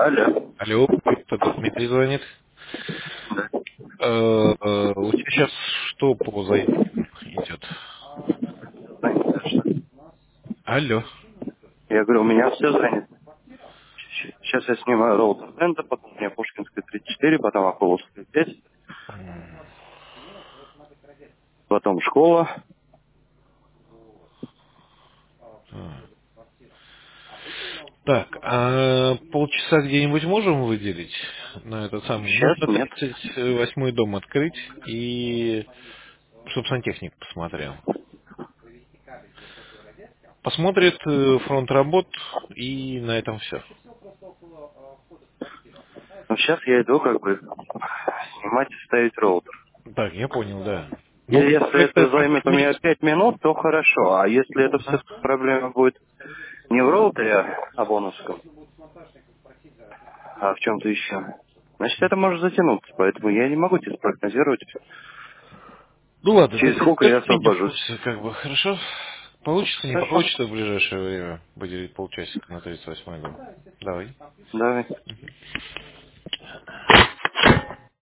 Алло. Алло, это Дмитрий звонит. У тебя сейчас что по зайти идет? Алло. Я говорю, у меня все занято. Сейчас я снимаю роутер Тента, потом у меня Пушкинская 34, потом Аполловская 5, потом школа. Так, а полчаса где-нибудь можем выделить на этот самый? Сейчас Нужно нет. 38-й дом открыть и чтобы сантехник посмотрел. Посмотрит фронт работ и на этом все. Но сейчас я иду как бы снимать и ставить роутер. Так, я понял, да. И Ну, если проект это этот займет у меня месяц. 5 минут, то хорошо. А если это Ага. все-таки проблема будет не в роутере, а бонусском, а в чем-то еще, значит, это может затянуться. Поэтому я не могу тебе спрогнозировать, Ну ладно, через сколько я держи меня в освобожусь. курсе, как бы, хорошо? Получится, не Хорошо? получится в ближайшее время выделить полчасика на 38-й дом. Давай. Давай.